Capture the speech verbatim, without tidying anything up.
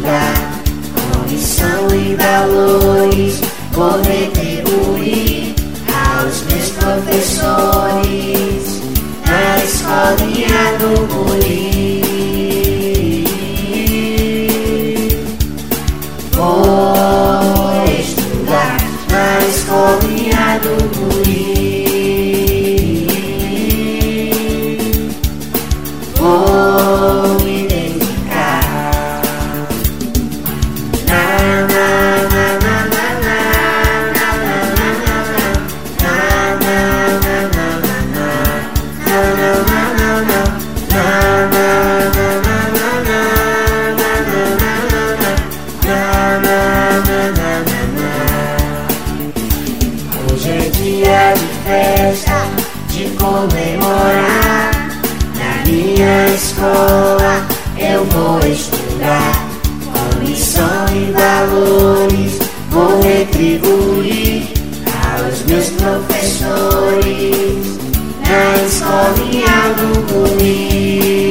estudar, com missão e valores, vou retribuir aos meus professores na escolinha do Muri. Vou estudar na escolinha do Muri. Vou me dedicar. Na, na, na, na, na, na, na, na, na, na, hoje é dia de festa, de comemorar. Na minha escola eu vou estudar, com missão e valores, vou retribuir aos meus professores na escolinha do Muri.